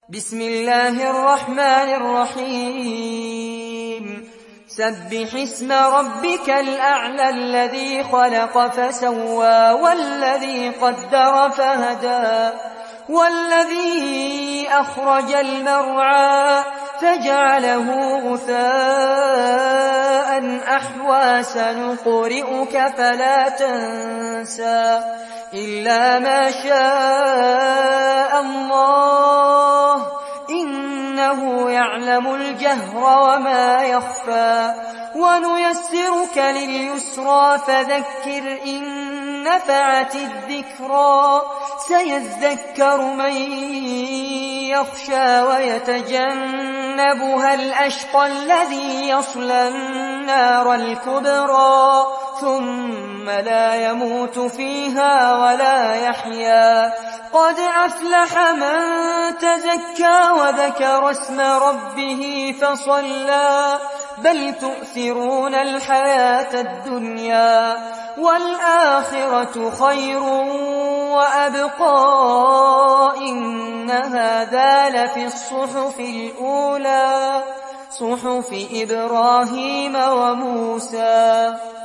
بسم الله الرحمن الرحيم سبح اسم ربك الأعلى الذي خلق فسوى والذي قدر فهدى والذي أخرج المرعى فجعله غثاء أحوى سنقرئك فلا تنسى إلا ما شاء الله إنه يعلم الجهر وما يخفى ونيسرك لليسرى فذكر إن نفعت الذكرى سيذكر من يخشى ويتجنبها الأشقى الذي يصلى النار الكبرى ثم لا يموت فيها ولا يحيا قد أفلح من تزكى وذكر اسم ربه فصلى بل تؤثرون الحياة الدنيا والآخرة خير وأبقى إن هذا لفي الصحف الأولى صحف إبراهيم وموسى.